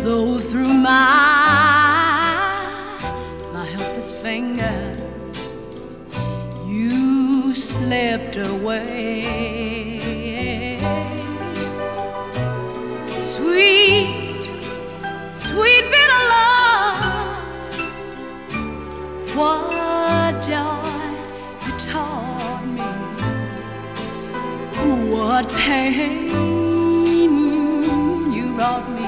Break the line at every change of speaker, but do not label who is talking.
Though through my helpless fingers you slipped away. Sweet, sweet bitter love, what joy you taught me, what pain you brought me.